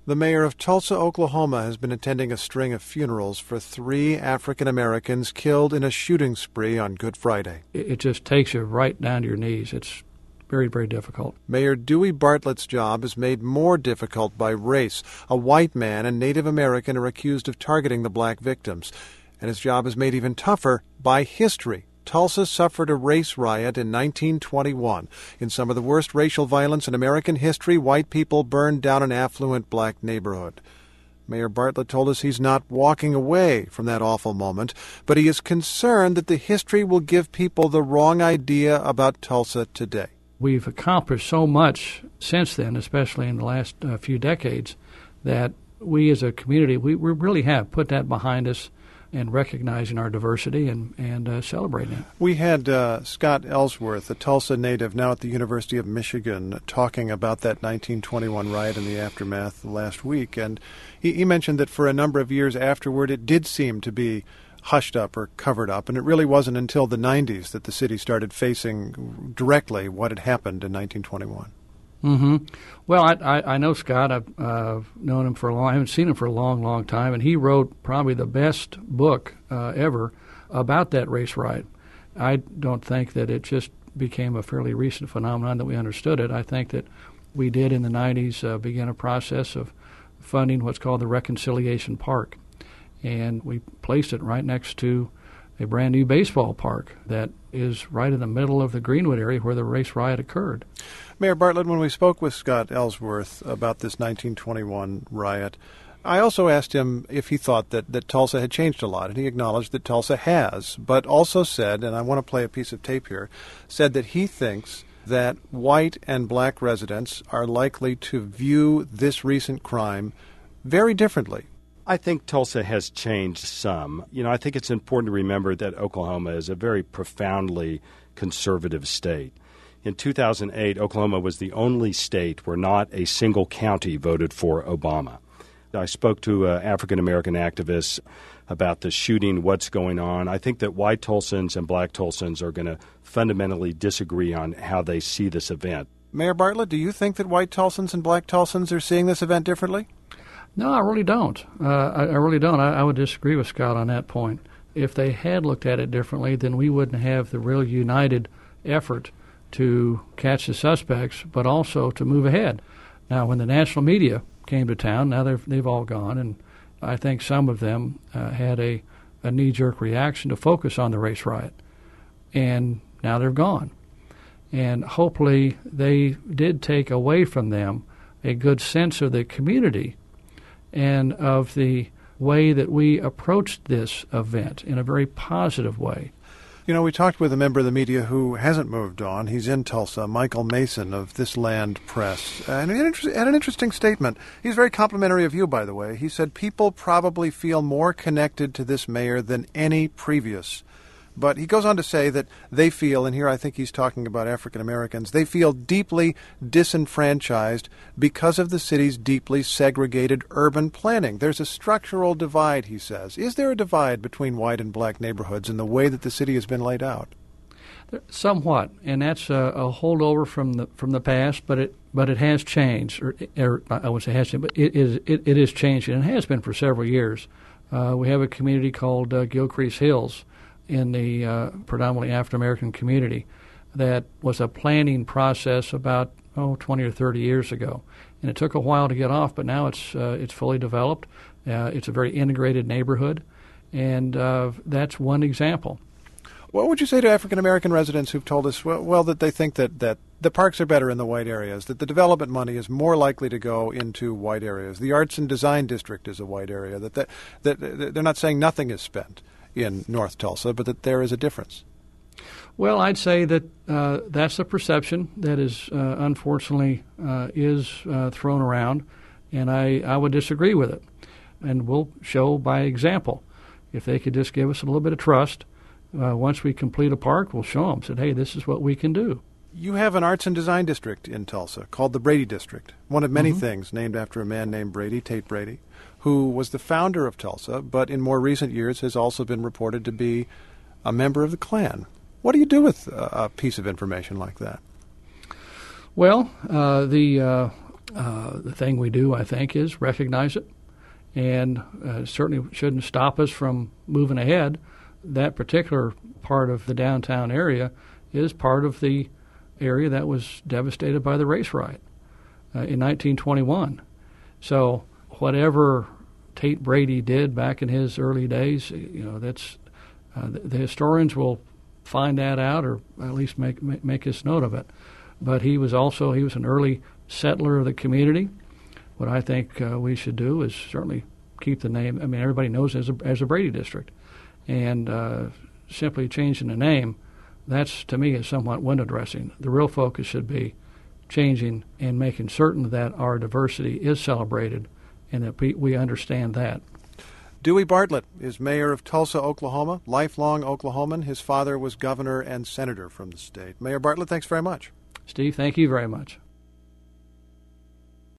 The mayor of Tulsa, Oklahoma, has been attending a string of funerals for 3 African Americans killed in a shooting spree on Good Friday. It just takes you right down to your knees. It's very, very difficult. Mayor Dewey Bartlett's job is made more difficult by race. A white man and Native American are accused of targeting the black victims. And his job is made even tougher by history. Tulsa suffered a race riot in 1921. In some of the worst racial violence in American history, white people burned down an affluent black neighborhood. Mayor Bartlett told us he's not walking away from that awful moment, but he is concerned that the history will give people the wrong idea about Tulsa today. We've accomplished so much since then, especially in the last few decades, that we as a community, we really have put that behind us and recognizing our diversity and celebrating it. We had Scott Ellsworth, a Tulsa native now at the University of Michigan, talking about that 1921 riot and the aftermath last week. And he mentioned that for a number of years afterward, it did seem to be hushed up or covered up. And it really wasn't until the 90s that the city started facing directly what had happened in 1921. Mm-hmm. Well, I know Scott. I've known him for a long. I haven't seen him for a long, long time, and he wrote probably the best book ever about that race riot. I don't think that it just became a fairly recent phenomenon that we understood it. I think that we did in the 90s begin a process of funding what's called the Reconciliation Park, and we placed it right next to a brand new baseball park that is right in the middle of the Greenwood area where the race riot occurred. Mayor Bartlett, when we spoke with Scott Ellsworth about this 1921 riot, I also asked him if he thought that Tulsa had changed a lot, and he acknowledged that Tulsa has, but also said, and I want to play a piece of tape here, said that he thinks that white and black residents are likely to view this recent crime very differently. I think Tulsa has changed some. I think it's important to remember that Oklahoma is a very profoundly conservative state. In 2008, Oklahoma was the only state where not a single county voted for Obama. I spoke to African-American activists about the shooting, what's going on. I think that white Tulsans and black Tulsans are going to fundamentally disagree on how they see this event. Mayor Bartlett, do you think that white Tulsans and black Tulsans are seeing this event differently? No, I really don't. I really don't. I would disagree with Scott on that point. If they had looked at it differently, then we wouldn't have the real united effort to catch the suspects, but also to move ahead. Now, when the national media came to town, now they've all gone, and I think some of them had a knee-jerk reaction to focus on the race riot, and now they're gone. And hopefully they did take away from them a good sense of the community and of the way that we approached this event in a very positive way. We talked with a member of the media who hasn't moved on. He's in Tulsa, Michael Mason of This Land Press. And he had an interesting statement. He's very complimentary of you, by the way. He said people probably feel more connected to this mayor than any previous. But he goes on to say that they feel, and here I think he's talking about African Americans, they feel deeply disenfranchised because of the city's deeply segregated urban planning. There's a structural divide, he says. Is there a divide between white and black neighborhoods in the way that the city has been laid out? Somewhat, and that's a holdover from the past, but it has changed, or I would say has changed, but it is changing, and it has been for several years. We have a community called Gilcrease Hills in the predominantly African-American community that was a planning process about 20 or 30 years ago. And it took a while to get off, but now it's fully developed. It's a very integrated neighborhood, and that's one example. What would you say to African-American residents who've told us, well, that they think that the parks are better in the white areas, that the development money is more likely to go into white areas, the Arts and Design District is a white area, that they're not saying nothing is spent in North Tulsa, but that there is a difference? Well, I'd say that that's a perception that is unfortunately is thrown around, and I would disagree with it. And we'll show by example. If they could just give us a little bit of trust, once we complete a park, we'll show them, said, hey, this is what we can do. You have an Arts and Design District in Tulsa called the Brady District, one of many things named after a man named Brady, Tate Brady, who was the founder of Tulsa, but in more recent years has also been reported to be a member of the Klan. What do you do with a piece of information like that? Well, the The thing we do, I think, is recognize it, and certainly shouldn't stop us from moving ahead. That particular part of the downtown area is part of the area that was devastated by the race riot in 1921. So whatever Tate Brady did back in his early days, that's the historians will find that out, or at least make us note of it. But he was an early settler of the community. What I think we should do is certainly keep the name. I mean, everybody knows it as a Brady district, and simply changing the name, that's to me is somewhat window dressing. The real focus should be changing and making certain that our diversity is celebrated and that we understand that. Dewey Bartlett is mayor of Tulsa, Oklahoma, lifelong Oklahoman. His father was governor and senator from the state. Mayor Bartlett, thanks very much. Steve, thank you very much.